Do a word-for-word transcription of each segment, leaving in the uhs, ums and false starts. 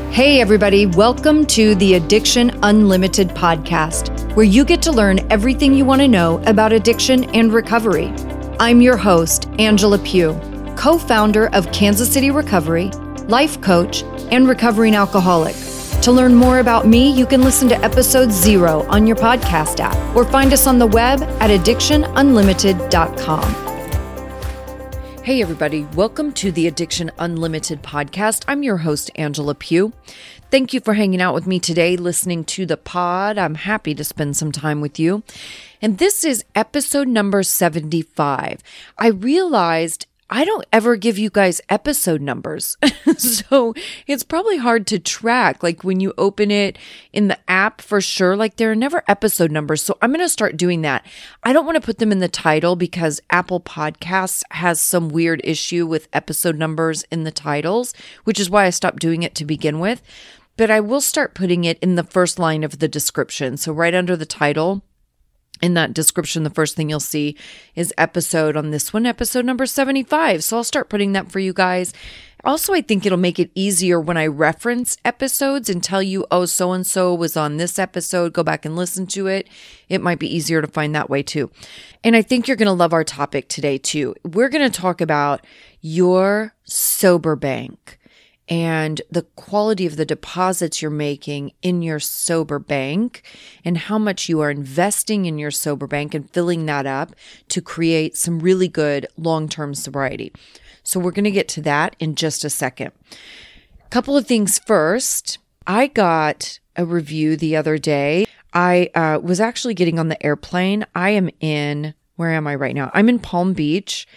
Hey everybody, welcome to the Addiction Unlimited podcast, where you get to learn everything you want to know about addiction and recovery. I'm your host, Angela Pugh, co-founder of Kansas City Recovery, life coach, and recovering alcoholic. To learn more about me, you can listen to episode zero on your podcast app or find us on the web at addiction unlimited dot com. Hey everybody, welcome to the Addiction Unlimited podcast. I'm your host, Angela Pugh. Thank you for hanging out with me today, listening to the pod. I'm happy to spend some time with you. And this is episode number seventy-five. I realized I don't ever give you guys episode numbers. So it's probably hard to track. Like when you open it in the app for sure, like there are never episode numbers. So I'm going to start doing that. I don't want to put them in the title because Apple Podcasts has some weird issue with episode numbers in the titles, which is why I stopped doing it to begin with. But I will start putting it in the first line of the description. So right under the title, in that description, the first thing you'll see is episode on this one, episode number seventy-five. So I'll start putting that for you guys. Also, I think it'll make it easier when I reference episodes and tell you, oh, so-and-so was on this episode, go back and listen to it. It might be easier to find that way too. And I think you're going to love our topic today too. We're going to talk about your sober bank and the quality of the deposits you're making in your sober bank and how much you are investing in your sober bank and filling that up to create some really good long-term sobriety. So we're going to get to that in just a second. A couple of things first. I got a review the other day. I uh, was actually getting on the airplane. I am in, where am I right now? I'm in Palm Beach,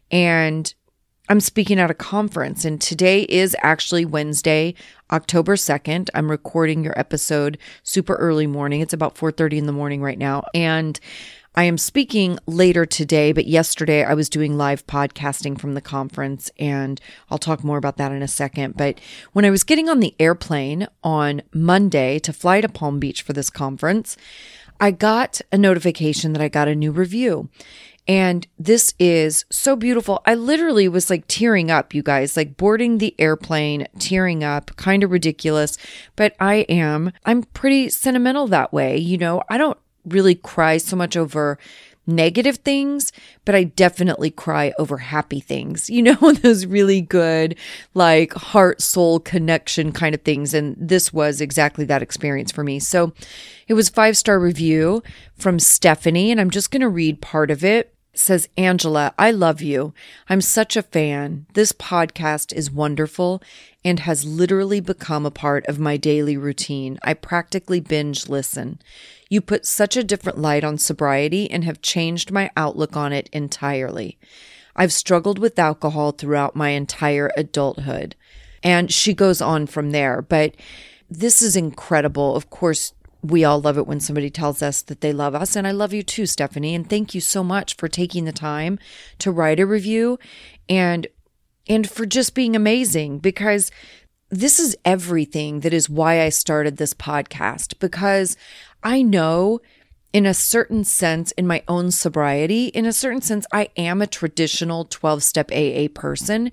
and I'm speaking at a conference, and today is actually Wednesday, October second. I'm recording your episode super early morning. It's about four thirty in the morning right now. And I am speaking later today, but yesterday I was doing live podcasting from the conference, and I'll talk more about that in a second. But when I was getting on the airplane on Monday to fly to Palm Beach for this conference, I got a notification that I got a new review. And this is so beautiful. I literally was like tearing up, you guys, like boarding the airplane, tearing up, kind of ridiculous. But I am, I'm pretty sentimental that way. You know, I don't really cry so much over negative things, but I definitely cry over happy things, you know, those really good, like heart, soul connection kind of things. And this was exactly that experience for me. So it was a five-star review from Stephanie, and I'm just going to read part of it. It says, Angela, I love you. I'm such a fan. This podcast is wonderful and has literally become a part of my daily routine. I practically binge listen. You put such a different light on sobriety and have changed my outlook on it entirely. I've struggled with alcohol throughout my entire adulthood. And she goes on from there, but this is incredible. Of course, we all love it when somebody tells us that they love us. And I love you too, Stephanie. And thank you so much for taking the time to write a review and, and for just being amazing, because this is everything that is why I started this podcast, because I know in a certain sense, in my own sobriety, in a certain sense, I am a traditional twelve-step A A person,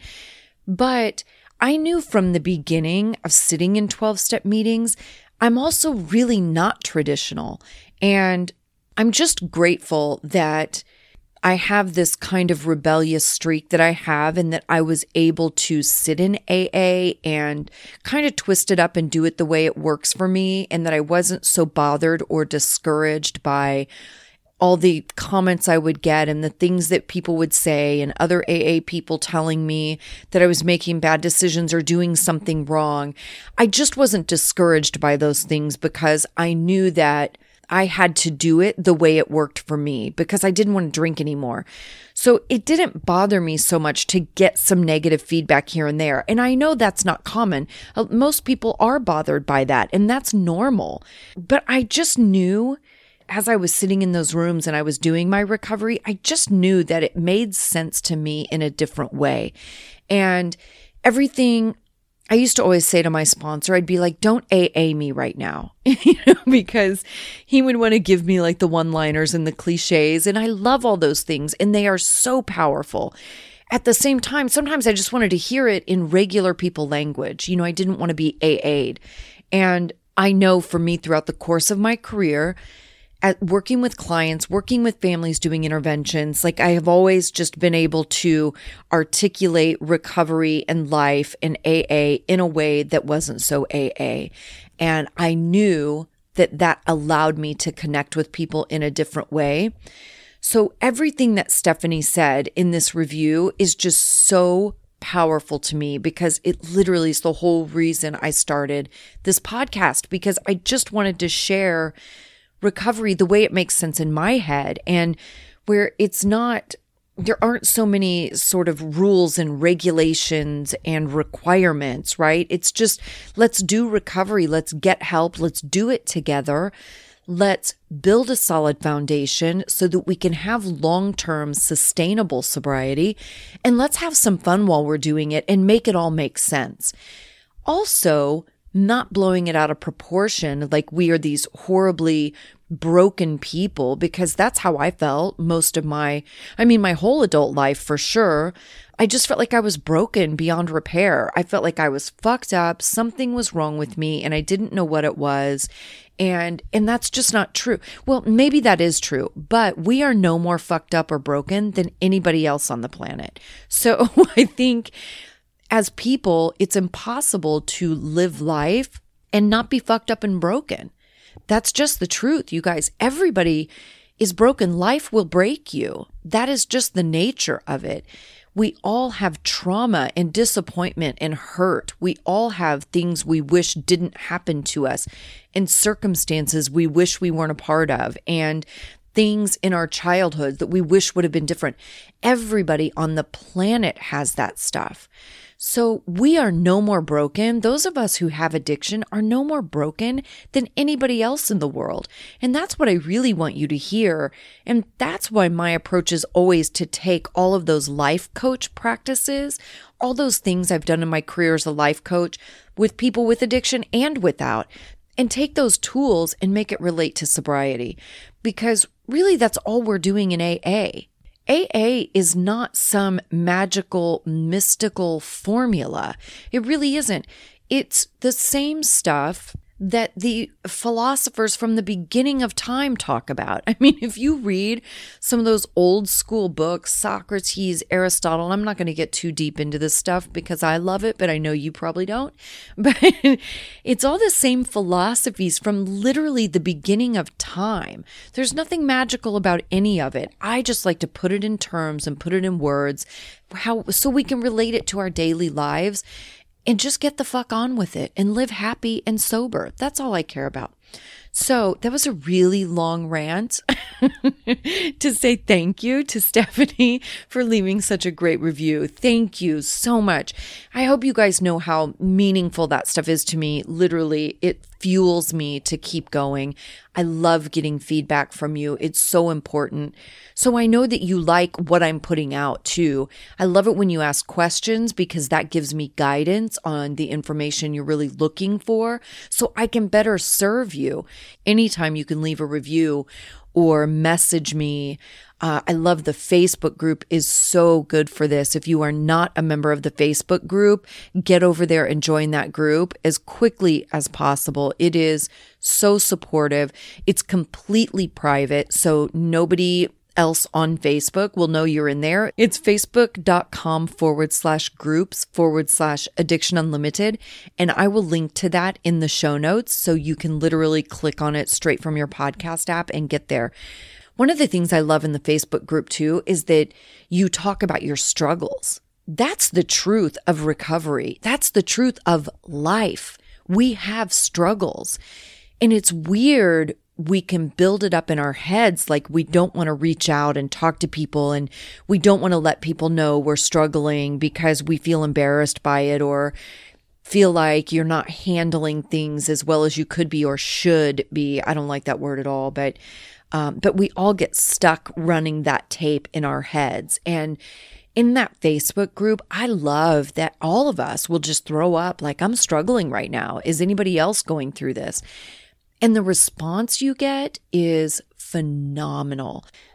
but I knew from the beginning of sitting in twelve-step meetings, I'm also really not traditional. And I'm just grateful that I have this kind of rebellious streak that I have, and that I was able to sit in A A and kind of twist it up and do it the way it works for me, and that I wasn't so bothered or discouraged by all the comments I would get and the things that people would say and other A A people telling me that I was making bad decisions or doing something wrong. I just wasn't discouraged by those things because I knew that I had to do it the way it worked for me, because I didn't want to drink anymore. So it didn't bother me so much to get some negative feedback here and there. And I know that's not common. Most people are bothered by that, and that's normal. But I just knew, as I was sitting in those rooms and I was doing my recovery, I just knew that it made sense to me in a different way. And everything, I used to always say to my sponsor, I'd be like, don't A A me right now, you know, because he would want to give me like the one-liners and the cliches. And I love all those things, and they are so powerful. at the same time, sometimes I just wanted to hear it in regular people language. You know, I didn't want to be A A'd. And I know for me throughout the course of my career, at working with clients, working with families doing interventions, like I have always just been able to articulate recovery and life and A A in a way that wasn't so A A. And I knew that that allowed me to connect with people in a different way. So everything that Stephanie said in this review is just so powerful to me because it literally is the whole reason I started this podcast, because I just wanted to share recovery the way it makes sense in my head, and where it's not, there aren't so many sort of rules and regulations and requirements, right? It's just, let's do recovery. Let's get help. Let's do it together. Let's build a solid foundation so that we can have long-term sustainable sobriety, and let's have some fun while we're doing it and make it all make sense. Also, not blowing it out of proportion like we are these horribly broken people, because that's how I felt most of my, I mean, my whole adult life for sure. I just felt like I was broken beyond repair. I felt like I was fucked up. Something was wrong with me and I didn't know what it was. And, and that's just not true. Well, maybe that is true, but we are no more fucked up or broken than anybody else on the planet. So I think as people, it's impossible to live life and not be fucked up and broken. That's just the truth, you guys. Everybody is broken. Life will break you. That is just the nature of it. We all have trauma and disappointment and hurt. We all have things we wish didn't happen to us and circumstances we wish we weren't a part of, and things in our childhood that we wish would have been different. Everybody on the planet has that stuff. So we are no more broken. Those of us who have addiction are no more broken than anybody else in the world. And that's what I really want you to hear. And that's why my approach is always to take all of those life coach practices, all those things I've done in my career as a life coach with people with addiction and without, and take those tools and make it relate to sobriety. Because really that's all we're doing in A A. A A is not some magical, mystical formula. It really isn't. It's the same stuff that the philosophers from the beginning of time talk about. I mean, if you read some of those old school books, Socrates, Aristotle, I'm not going to get too deep into this stuff because I love it, but I know you probably don't. But it's all the same philosophies from literally the beginning of time. There's nothing magical about any of it. I just like to put it in terms and put it in words, how so we can relate it to our daily lives. And just get the fuck on with it and live happy and sober. That's all I care about. So that was a really long rant to say thank you to Stephanie for leaving such a great review. Thank you so much. I hope you guys know how meaningful that stuff is to me. Literally, it fuels me to keep going. I love getting feedback from you. It's so important. So I know that you like what I'm putting out too. I love it when you ask questions because that gives me guidance on the information you're really looking for so I can better serve you. Anytime you can leave a review or message me. Uh, I love the Facebook group is so good for this. If you are not a member of the Facebook group, get over there and join that group as quickly as possible. It is so supportive. It's completely private, so nobody else on Facebook will know you're in there. It's facebook.com forward slash groups forward slash addiction unlimited. And I will link to that in the show notes so you can literally click on it straight from your podcast app and get there. One of the things I love in the Facebook group too is that you talk about your struggles. That's the truth of recovery. That's the truth of life. We have struggles. And it's weird. We can build it up in our heads like we don't want to reach out and talk to people, and we don't want to let people know we're struggling because we feel embarrassed by it or feel like you're not handling things as well as you could be or should be. I don't like that word at all, but um, but we all get stuck running that tape in our heads. And in that Facebook group, I love that all of us will just throw up like, I'm struggling right now. Is anybody else going through this? And the response you get is phenomenal.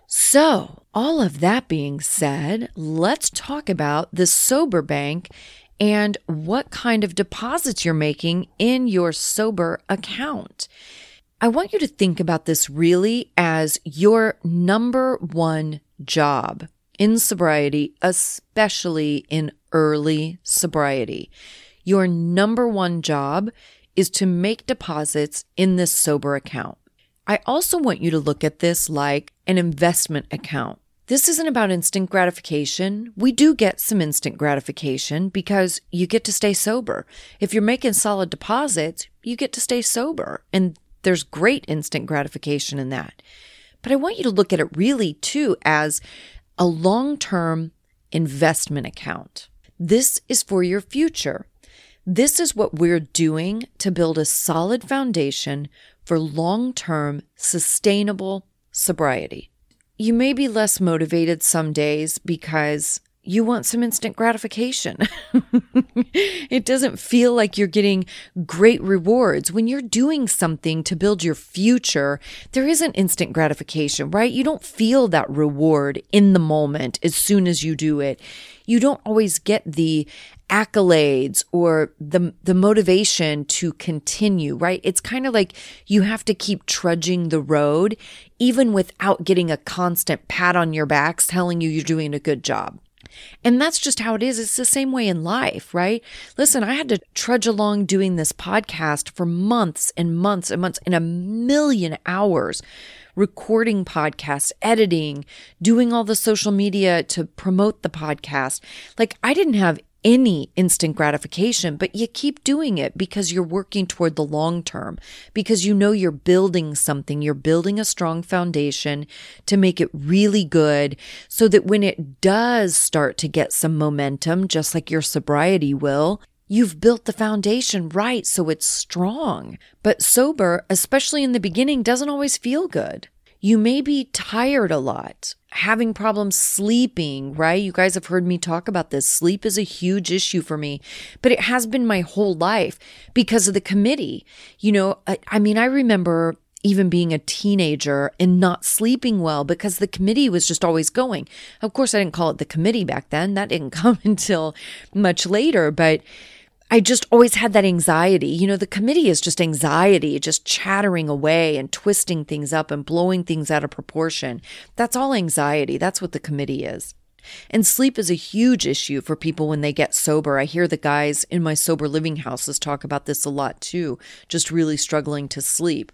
So, all of that being said, let's talk about the Sober Bank and what kind of deposits you're making in your Sober account. I want you to think about this really as your number one job in sobriety, especially in early sobriety. Your number one job is to make deposits in this Sober account. I also want you to look at this like an investment account. This isn't about instant gratification. We do get some instant gratification because you get to stay sober. If you're making solid deposits, you get to stay sober. And there's great instant gratification in that. But I want you to look at it really too as a long-term investment account. This is for your future. This is what we're doing to build a solid foundation for long-term, sustainable sobriety. You may be less motivated some days because you want some instant gratification. It doesn't feel like you're getting great rewards. When you're doing something to build your future, there isn't instant gratification, right? You don't feel that reward in the moment as soon as you do it. You don't always get the accolades or the the motivation to continue, right? It's kind of like you have to keep trudging the road even without getting a constant pat on your back telling you you're doing a good job. And that's just how it is. It's the same way in life, right? Listen, I had to trudge along doing this podcast for months and months and months and a million hours, recording podcasts, editing, doing all the social media to promote the podcast. Like I didn't have any instant gratification, but you keep doing it because you're working toward the long term, because you know you're building something, you're building a strong foundation to make it really good so that when it does start to get some momentum, just like your sobriety will, you've built the foundation right so it's strong. But sober, especially in the beginning, doesn't always feel good. You may be tired a lot, having problems sleeping, right? You guys have heard me talk about this. Sleep is a huge issue for me, but it has been my whole life because of the committee. You know, I, I mean, I remember even being a teenager and not sleeping well because the committee was just always going. Of course, I didn't call it the committee back then. That didn't come until much later, but I just always had that anxiety. You know, the committee is just anxiety, just chattering away and twisting things up and blowing things out of proportion. That's all anxiety. That's what the committee is. And sleep is a huge issue for people when they get sober. I hear the guys in my sober living houses talk about this a lot too, just really struggling to sleep.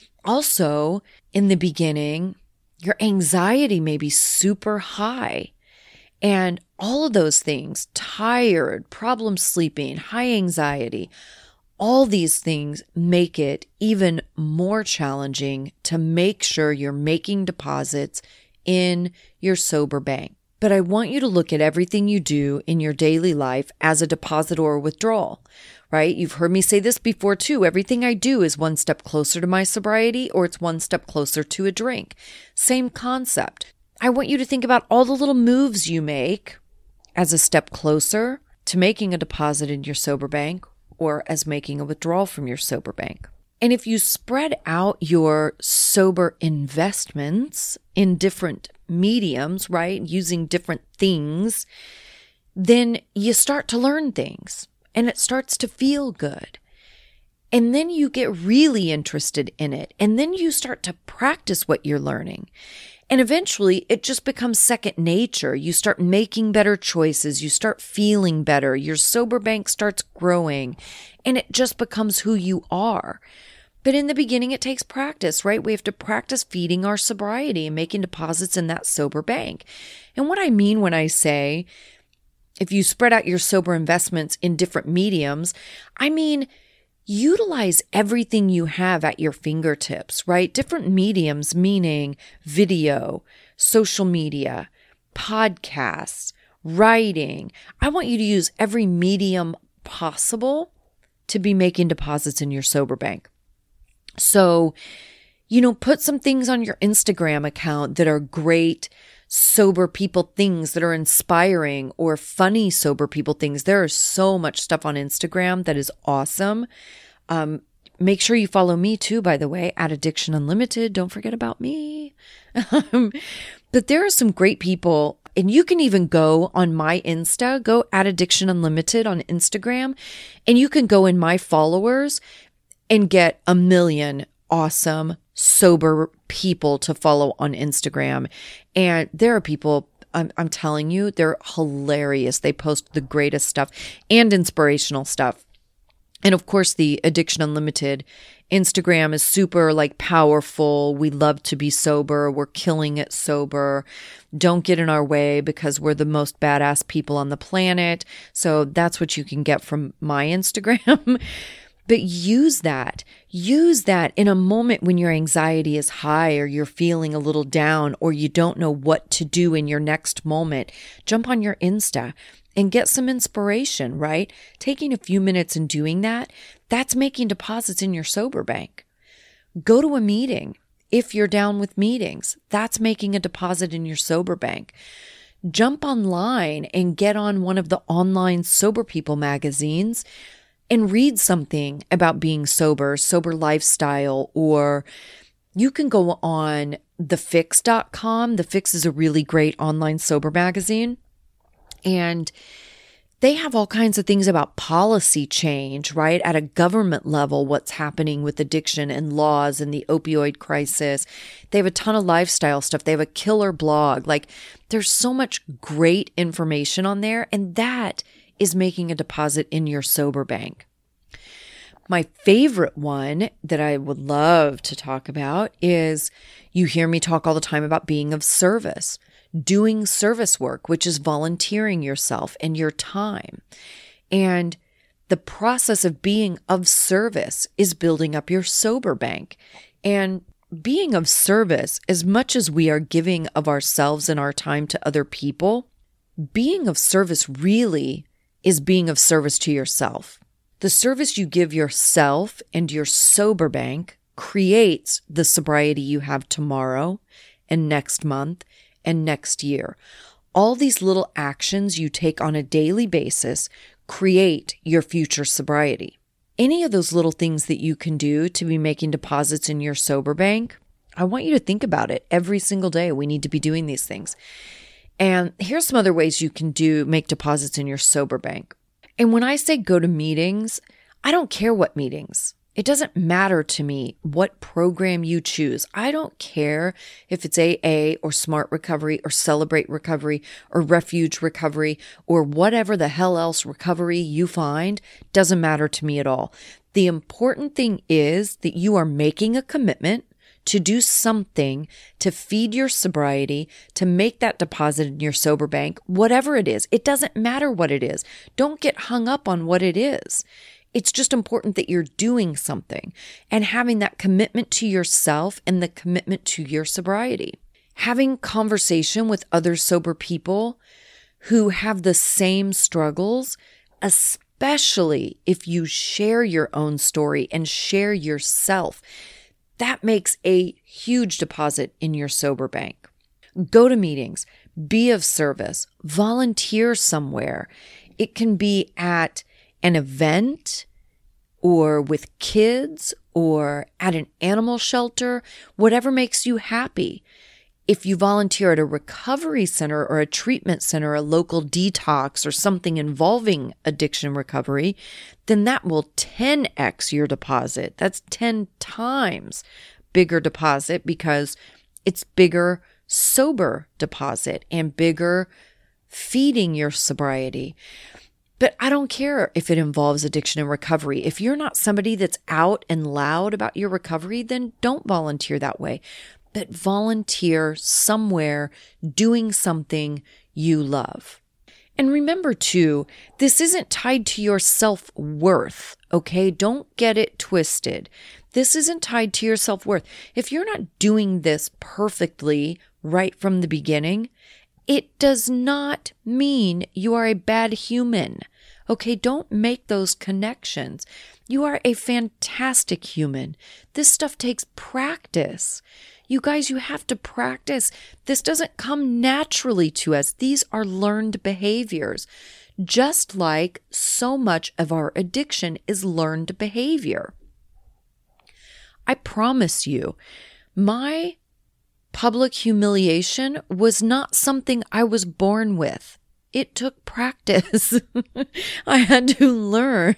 Also, in the beginning, your anxiety may be super high. And all of those things, tired, problem sleeping, high anxiety, all these things make it even more challenging to make sure you're making deposits in your sober bank. But I want you to look at everything you do in your daily life as a deposit or withdrawal, right? You've heard me say this before too. Everything I do is one step closer to my sobriety or it's one step closer to a drink. Same concept. I want you to think about all the little moves you make as a step closer to making a deposit in your sober bank or as making a withdrawal from your sober bank. And if you spread out your sober investments in different mediums, right, using different things, then you start to learn things and it starts to feel good. And then you get really interested in it. And then you start to practice what you're learning. And eventually it just becomes second nature. You start making better choices. You start feeling better. Your sober bank starts growing and it just becomes who you are. But in the beginning, it takes practice, right? We have to practice feeding our sobriety and making deposits in that sober bank. And what I mean when I say, if you spread out your sober investments in different mediums, I mean, utilize everything you have at your fingertips, right? Different mediums, meaning video, social media, podcasts, writing. I want you to use every medium possible to be making deposits in your sober bank. So, you know, put some things on your Instagram account that are great sober people things that are inspiring or funny sober people things. There is so much stuff on Instagram that is awesome. Um, make sure you follow me too, by the way, at Addiction Unlimited. Don't forget about me. But there are some great people, and you can even go on my Insta, go at Addiction Unlimited on Instagram, and you can go in my followers and get a million awesome, sober people to follow on Instagram. And there are people, I'm, I'm telling you, they're hilarious. They post the greatest stuff and inspirational stuff. And of course, the Addiction Unlimited Instagram is super like powerful. We love to be sober. We're killing it sober. Don't get in our way because we're the most badass people on the planet. So that's what you can get from my Instagram. But use that. Use that in a moment when your anxiety is high or you're feeling a little down or you don't know what to do in your next moment. Jump on your Insta and get some inspiration, right? Taking a few minutes and doing that, that's making deposits in your sober bank. Go to a meeting. If you're down with meetings, that's making a deposit in your sober bank. Jump online and get on one of the online Sober People magazines and read something about being sober, sober lifestyle, or you can go on the fix dot com. The Fix is a really great online sober magazine. And they have all kinds of things about policy change, right? At a government level, what's happening with addiction and laws and the opioid crisis. They have a ton of lifestyle stuff. They have a killer blog. Like, there's so much great information on there. And that is making a deposit in your sober bank. My favorite one that I would love to talk about is, you hear me talk all the time about being of service. Doing service work, which is volunteering yourself and your time. And the process of being of service is building up your sober bank. And being of service, as much as we are giving of ourselves and our time to other people, being of service really is being of service to yourself. The service you give yourself and your sober bank creates the sobriety you have tomorrow and next month and next year. All these little actions you take on a daily basis create your future sobriety. Any of those little things that you can do to be making deposits in your sober bank, I want you to think about it every single day. We need to be doing these things. And here's some other ways you can do make deposits in your sober bank. And when I say go to meetings, I don't care what meetings. It doesn't matter to me what program you choose. I don't care if it's A A or Smart Recovery or Celebrate Recovery or Refuge Recovery or whatever the hell else recovery you find. Doesn't matter to me at all. The important thing is that you are making a commitment to do something to feed your sobriety, to make that deposit in your sober bank, whatever it is. It doesn't matter what it is. Don't get hung up on what it is. It's just important that you're doing something and having that commitment to yourself and the commitment to your sobriety. Having conversation with other sober people who have the same struggles, especially if you share your own story and share yourself, that makes a huge deposit in your sober bank. Go to meetings, be of service, volunteer somewhere. It can be at an event or with kids or at an animal shelter, whatever makes you happy. If you volunteer at a recovery center or a treatment center, a local detox or something involving addiction recovery, then that will ten x your deposit. That's ten times bigger deposit because it's bigger sober deposit and bigger feeding your sobriety. But I don't care if it involves addiction and recovery. If you're not somebody that's out and loud about your recovery, then don't volunteer that way. But volunteer somewhere doing something you love. And remember too, this isn't tied to your self-worth, okay? Don't get it twisted. This isn't tied to your self-worth. If you're not doing this perfectly right from the beginning, it does not mean you are a bad human. Okay, don't make those connections. You are a fantastic human. This stuff takes practice. You guys, you have to practice. This doesn't come naturally to us. These are learned behaviors. Just like so much of our addiction is learned behavior. I promise you, my public humiliation was not something I was born with. It took practice. I had to learn.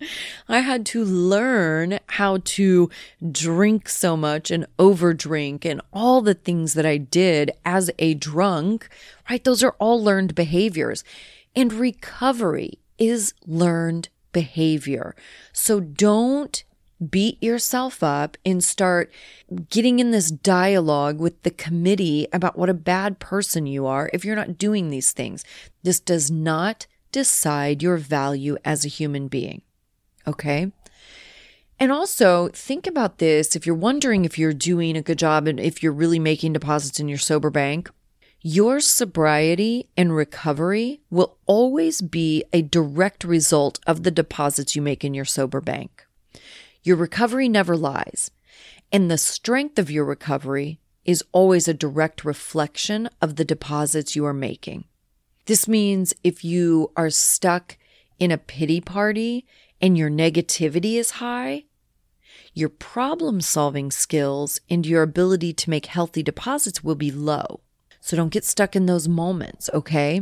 I had to learn how to drink so much and overdrink and all the things that I did as a drunk, right? Those are all learned behaviors. And recovery is learned behavior. So don't beat yourself up and start getting in this dialogue with the committee about what a bad person you are if you're not doing these things. This does not decide your value as a human being. Okay? And also think about this. If you're wondering if you're doing a good job and if you're really making deposits in your sober bank, your sobriety and recovery will always be a direct result of the deposits you make in your sober bank. Your recovery never lies, and the strength of your recovery is always a direct reflection of the deposits you are making. This means if you are stuck in a pity party and your negativity is high, your problem-solving skills and your ability to make healthy deposits will be low. So don't get stuck in those moments, okay?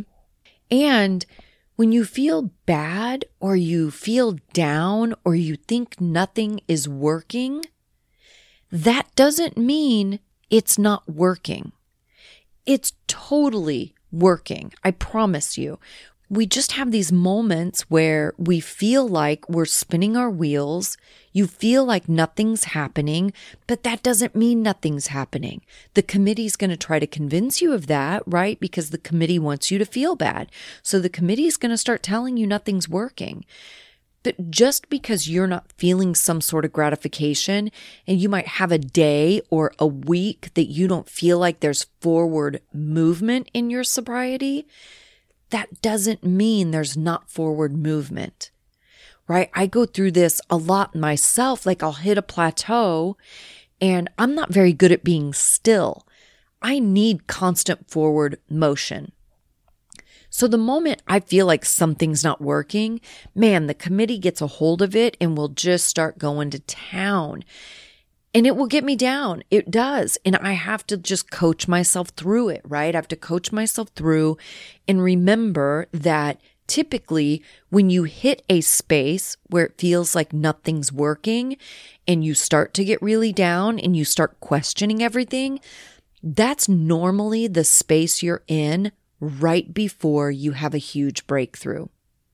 And when you feel bad or you feel down or you think nothing is working, that doesn't mean it's not working. It's totally working. I promise you. We just have these moments where we feel like we're spinning our wheels. You feel like nothing's happening, but that doesn't mean nothing's happening. The committee's going to try to convince you of that, right? Because the committee wants you to feel bad. So the committee is going to start telling you nothing's working. But just because you're not feeling some sort of gratification, and you might have a day or a week that you don't feel like there's forward movement in your sobriety, that doesn't mean there's not forward movement, right? I go through this a lot myself. Like I'll hit a plateau and I'm not very good at being still. I need constant forward motion. So the moment I feel like something's not working, man, the committee gets a hold of it and will just start going to town. And it will get me down. It does. And I have to just coach myself through it, right? I have to coach myself through and remember that typically when you hit a space where it feels like nothing's working and you start to get really down and you start questioning everything, that's normally the space you're in right before you have a huge breakthrough.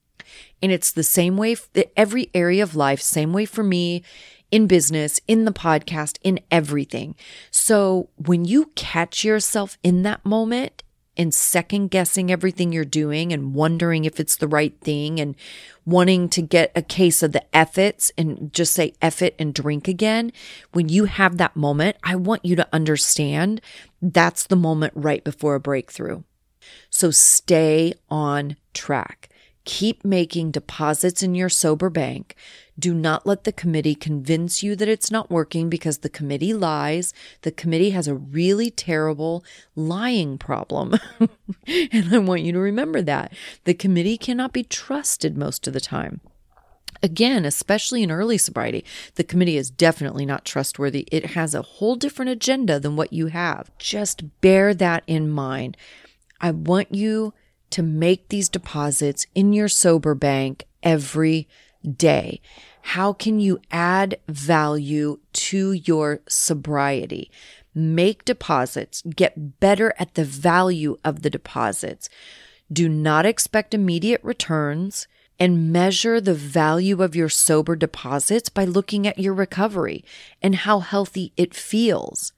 And it's the same way, every area of life, same way for me, in business, in the podcast, in everything. So when you catch yourself in that moment and second guessing everything you're doing and wondering if it's the right thing and wanting to get a case of the F-its and just say F it and drink again, when you have that moment, I want you to understand that's the moment right before a breakthrough. So stay on track. Keep making deposits in your sober bank. Do not let the committee convince you that it's not working, because the committee lies. The committee has a really terrible lying problem. And I want you to remember that. The committee cannot be trusted most of the time. Again, especially in early sobriety, the committee is definitely not trustworthy. It has a whole different agenda than what you have. Just bear that in mind. I want you to make these deposits in your sober bank every day. How can you add value to your sobriety? Make deposits. Get better at the value of the deposits. Do not expect immediate returns, and measure the value of your sober deposits by looking at your recovery and how healthy it feels.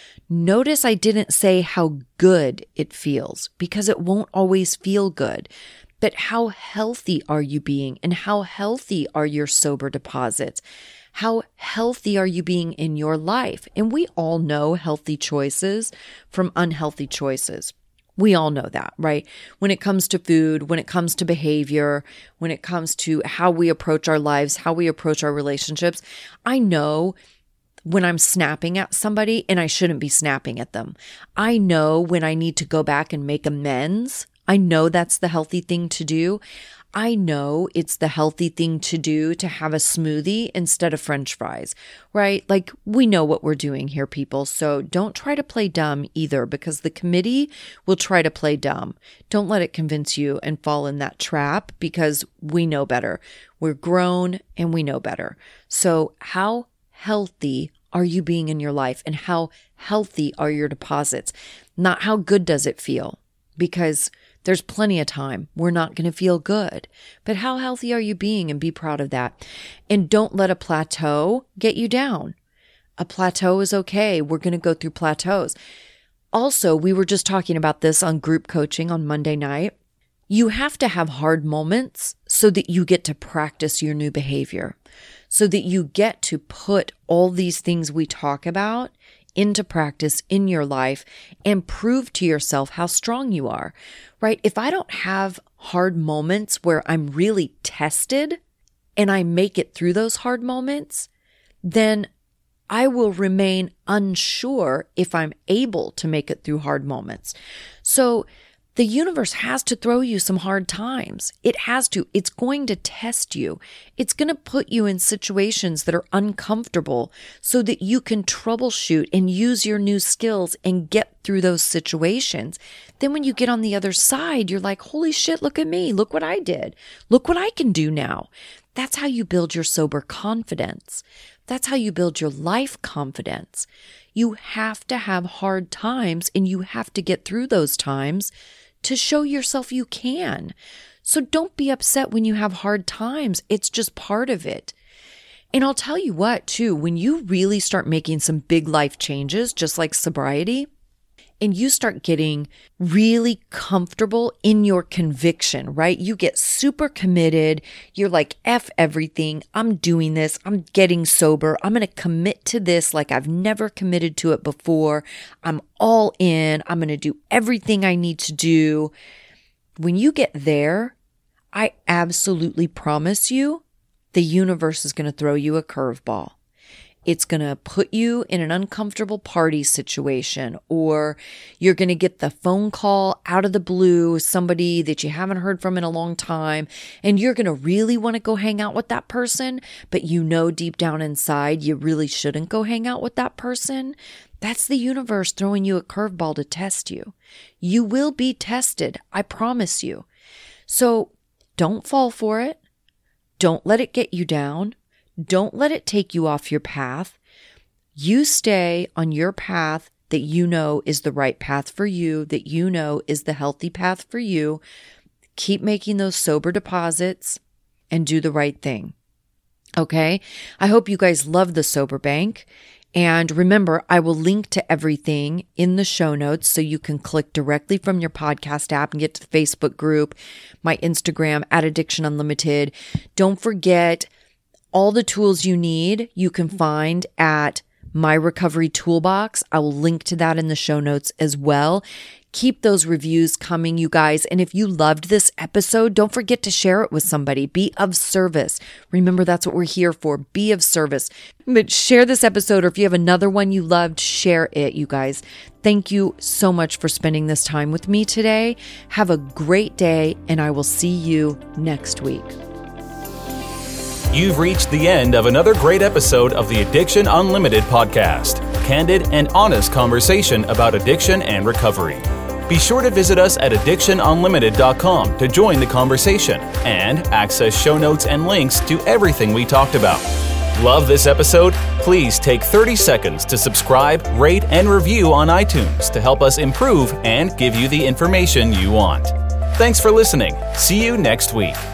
Notice I didn't say how good it feels, because it won't always feel good. But how healthy are you being, and how healthy are your sober deposits? How healthy are you being in your life? And we all know healthy choices from unhealthy choices. We all know that, right? When it comes to food, when it comes to behavior, when it comes to how we approach our lives, how we approach our relationships, I know when I'm snapping at somebody and I shouldn't be snapping at them. I know when I need to go back and make amends. I know that's the healthy thing to do. I know it's the healthy thing to do to have a smoothie instead of French fries, right? Like, we know what we're doing here, people. So don't try to play dumb either, because the committee will try to play dumb. Don't let it convince you and fall in that trap, because we know better. We're grown and we know better. So how healthy are you being in your life, and how healthy are your deposits? Not how good does it feel, because there's plenty of time we're not going to feel good, but how healthy are you being, and be proud of that. And don't let a plateau get you down. A plateau is okay. We're going to go through plateaus. Also, we were just talking about this on group coaching on Monday night. You have to have hard moments so that you get to practice your new behavior, so that you get to put all these things we talk about into practice in your life and prove to yourself how strong you are, right? If I don't have hard moments where I'm really tested and I make it through those hard moments, then I will remain unsure if I'm able to make it through hard moments. So the universe has to throw you some hard times. It has to. It's going to test you. It's going to put you in situations that are uncomfortable so that you can troubleshoot and use your new skills and get through those situations. Then when you get on the other side, you're like, holy shit, look at me. Look what I did. Look what I can do now. That's how you build your sober confidence. That's how you build your life confidence. You have to have hard times, and you have to get through those times to show yourself you can. So don't be upset when you have hard times. It's just part of it. And I'll tell you what, too, when you really start making some big life changes, just like sobriety, and you start getting really comfortable in your conviction, right? You get super committed. You're like, F everything. I'm doing this. I'm getting sober. I'm going to commit to this like I've never committed to it before. I'm all in. I'm going to do everything I need to do. When you get there, I absolutely promise you, the universe is going to throw you a curveball. It's going to put you in an uncomfortable party situation, or you're going to get the phone call out of the blue, somebody that you haven't heard from in a long time, and you're going to really want to go hang out with that person, but you know deep down inside you really shouldn't go hang out with that person. That's the universe throwing you a curveball to test you. You will be tested, I promise you. So don't fall for it. Don't let it get you down. Don't let it take you off your path. You stay on your path that you know is the right path for you, that you know is the healthy path for you. Keep making those sober deposits and do the right thing. Okay? I hope you guys love the Sober Bank. And remember, I will link to everything in the show notes so you can click directly from your podcast app and get to the Facebook group, my Instagram, at Addiction Unlimited. Don't forget, all the tools you need, you can find at My Recovery Toolbox. I will link to that in the show notes as well. Keep those reviews coming, you guys. And if you loved this episode, don't forget to share it with somebody. Be of service. Remember, that's what we're here for. Be of service. But share this episode, or if you have another one you loved, share it, you guys. Thank you so much for spending this time with me today. Have a great day, and I will see you next week. You've reached the end of another great episode of the Addiction Unlimited podcast. Candid and honest conversation about addiction and recovery. Be sure to visit us at addiction unlimited dot com to join the conversation and access show notes and links to everything we talked about. Love this episode? Please take thirty seconds to subscribe, rate, and review on iTunes to help us improve and give you the information you want. Thanks for listening. See you next week.